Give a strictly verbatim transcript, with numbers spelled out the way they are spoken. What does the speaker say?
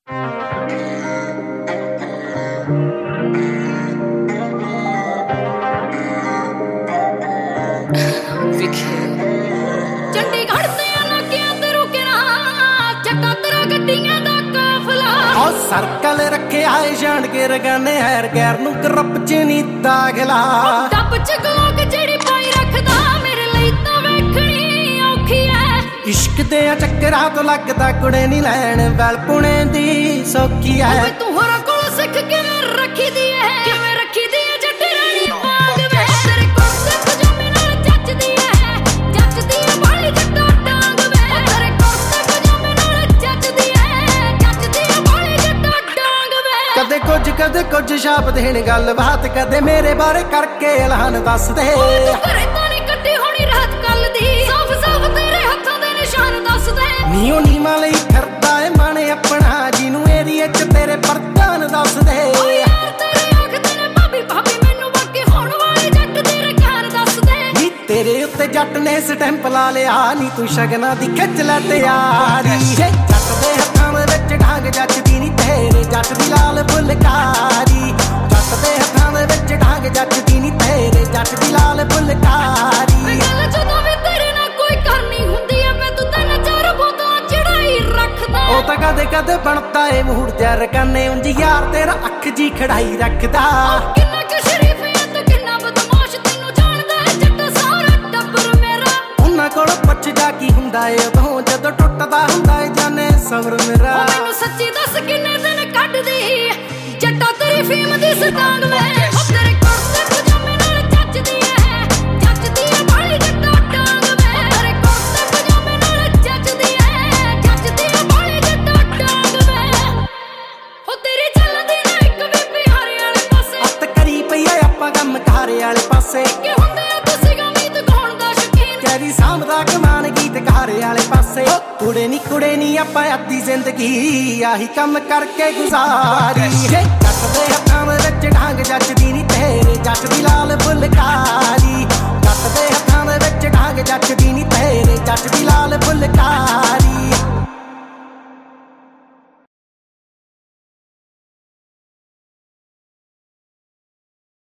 ਚੰਡੀਗੜ੍ਹ ਤੇ ਇਲਾਕਿਆਂ ਤੇ ਰੁਕੇ ਨਾ ਚੱਕਾ ਤੇਰਾ ਗੱਡੀਆਂ ਦਾ ਕਾਫਲਾ ਉਹ ਸਰਕਲ ਰੱਖਿਆ ਏ ਜਾਣ ਕੇ ਰਗਾਨੇ ਹੈਰ ਗੈਰ ਨੂੰ ਗਰੁੱਪ ਚ ਨੀ ਦਾਖਲਾ ਡੱਬ ਚ ਗਲੋਕ ਜਿਹੜੀ ਪਾਈ ਰੱਖਦਾ ਮੇਰੇ ਲਈ ਤਾਂ ਵੇਖਣੀ ਔਖੀ ਐ ਇਸ਼ਕ ਦੇ ਚੱਕਰਾਂ ਤੋਂ ਲੱਗਦਾ ਕੁੜੇ ਨੀ ਲੈਣ ਵੈਲ ਪੁਣੇ ਦੀ ਸੌਖੀ ਐ ਓਏ ਤੂੰ ਹੋਰਾਂ ਕੋਲ ਸਿੱਖ ਕਿਵੇਂ ਰੱਖੀ ਦੀ ਐ ਕਿਵੇਂ ਰੱਖੀ ਦੀ ਐ ਜੱਟ ਰਾਣੀ ਬਾਗ ਵੇ ਤੇਰੇ ਕੁਰਤੇ ਪਜਾਮੇ ਨਾਲ ਜੱਚਦੀ ਐ ਜੱਚਦੀ ਐ ਬਾਲੀ ਜੱਟਾ ਡਾਂਗ ਵੇ ਤੇਰੇ ਕੁਰਤੇ ਪਜਾਮੇ ਨਾਲ ਜੱਚਦੀ ਐ ਜੱਚਦੀ ਐ ਬਾਲੀ ਜੱਟਾ ਡਾਂਗ ਵੇ ਕਦੇ ਕੁਝ ਕਦੇ ਕੁਝ ਛਾਪ ਦੇਣ ਗੱਲ ਬਾਤ ਕਦੇ ਮੇਰੇ ਬਾਰੇ ਕਰਕੇ ਐਲਾਨ ਦੱਸ ਦੇ ਘਰੇ ਤਾਂ ਨੀ ਕੱਟੀ ਹੋਣੀ ਰਾਤ ਕੱਲ ਦੀ ਸਾਫ ਸਾਫ ਤੇਰੇ ਹੱਥਾਂ ਦੇ ਨਿਸ਼ਾਨ ਦੱਸ ਦੇ ਨੀਓ ਨੀਮਾ ਲਈ ਫਿਰਦਾ ਏ ਮਨ ਆਪਣਾ ਜਿਹਨੂੰ ਏਰੀਏ ਚ ਤੇਰੇ ਪਰਦਾਨ ਦੱਸ ਦੇ ਓਏ ਯਾਰ ਤੇਰੇ ਆਖਦੇ ਨੇ ਭਾਬੀ ਭਾਬੀ ਮੈਨੂੰ ਬਾਕੀ ਹੋਣ ਵਾਲੇ ਜੱਟ ਤੇਰੇ ਘਰ ਦੱਸ ਦੇ ਨੀ ਤੇਰੇ ਉੱਤੇ ਜੱਟ ਨੇ ਸਟੈਂਪ ਲਾ ਲਿਆ ਨੀ ਤੂੰ ਸ਼ਗਨਾਂ ਦੀ ਖਿੱਚ ਲੈ ਤਿਆਰੀ ਜੱਟ ਦੇ ਹੱਥਾਂ ਦੇ ਵਿੱਚ ਢਾਂਗ ਜੱਚਦੀ ਨੀ ਤੇਰੇ ਜੱਟ ਦੀ ਲਾਲ ਫੁਲਕਾਰੀ ਜੱਟ ਦੇ ਹੱਥਾਂ ਦੇ ਵਿੱਚ ਢਾਂਗ ਜੱਚਦੀ ਨੀ ਤੇਰੇ ਜੱਟ ਦੀ ਲਾਲ ਫੁਲਕਾਰੀ ਗੱਲ ਜਦੋਂ ਵੀ ਤੇਰੇ ਨਾਲ ਕੋਈ ਕਰਨੀ ਹੁੰਦੀ ਐ ਮੈਂ ਤੂੰ ਤੈਨੂੰ ਚਾਰ ਬੋਤਲਾਂ ਚੜਾਈ ਰੱਖਦਾ ਉਹ ਤਾਂ ਕਦੇ ਕਦੇ ਬਣਦਾ ਏ ਮੂਡ ਜਰ ਕਾਨੇ ਉਂਝ ਯਾਰ ਤੇਰਾ ਅੱਖ ਜੀ ਖੜਾਈ ਰੱਖਦਾ ਕਿੰਨਾ ਕੁ ਸ਼ਰੀਫ ਐ ਤੂੰ ਕਿੰਨਾ ਬਦਮਾਸ਼ ਤੈਨੂੰ ਜਾਣਦਾ ਐ ਜੱਟ ਸਾਰਾ ਟੱਬਰ ਮੇਰਾ ਉਹਨਾਂ ਕੋਲ ਪੁੱਛ ਜਾ ਕੀ ਹੁੰਦਾ ਏ ਉਦੋਂ ਜਦੋਂ ਟੁੱਟਦਾ ਹੁੰਦਾ ਏ ਜਾਨੇ ਸਬਰ ਮੇਰਾ ਉਹ ਮੈਨੂੰ ਸੱਚੀ ਦੱਸ ਕਿੰਨੇ ਦਿਨ ਕੱਢਦੀ ਜੱਟਾ ਤੇਰੀ ਫੇਮ ਦੀ ਸਟਾਂਗ ਵੇ ਉਹ ਤੇਰੇ ਕੁਰਤੇ ਪਜਾਮੇ ਨਾਲ ਜੱਚਦੀ ਐ ਜੱਚਦੀ ਐ ਬਾਲੀ ਜੱਟਾ ਡਾਂਗ ਵੇ ਤੇਰੇ ਕੁਰਤੇ ਪਜਾਮੇ ਨਾਲ ਜੱਚਦੀ ਐ ਜੱਚਦੀ ਐ ਬਾਲੀ ਜੱਟਾ ਡਾਂਗ ਵੇ ਉਹ ਤੇਰੀ ਚੱਲਦੀ ਨਾ ਇੱਕ ਵੀ ਬਿਹਾਰੀ ਵਾਲੇ ਪਾਸੇ ਹੱਥ ਕਰੀ ਪਈ ਏ ਆਪਾਂ ਕੰਮ ਕਾਰੇ ਵਾਲੇ ਪਾਸੇ ਕਿ ਹੁੰਦੇ ਆ ਤੁਸੀਂ ਗਮੀਤ ਗਾਉਣ ਦਾ ਸ਼ੌਕੀਨ ਕੈਰੀ ਸਾਂਭਦਾ ਕਮਾਨ ਗੀਤ ਕਾਰੇ ਵਾਲੇ ਪਾਸੇ ਕੁੜੇ ਨੀ ਕੁੜੇ ਨੀ ਆਪਾਂ ਅੱਧੀ ਜ਼ਿੰਦਗੀ ਆਹੀ ਕੰਮ ਕਰਕੇ ਗੁਜ਼ਾਰੀ ਜੱਟ ਦੇ ਹੱਥਾਂ ਦੇ ਵਿੱਚ ਢਾਂਗ ਜੱਚਦੀ ਨੀ ਤੇਰੇ ਜੱਟ ਦੀ ਲਾਲ ਫੁਲਕਾਰੀ ਜੱਟ ਦੇ ਹੱਥਾਂ ਦੇ ਵਿੱਚ ਢਾਂਗ ਜੱਚਦੀ ਨੀ ਤੇਰੇ ਜੱਟ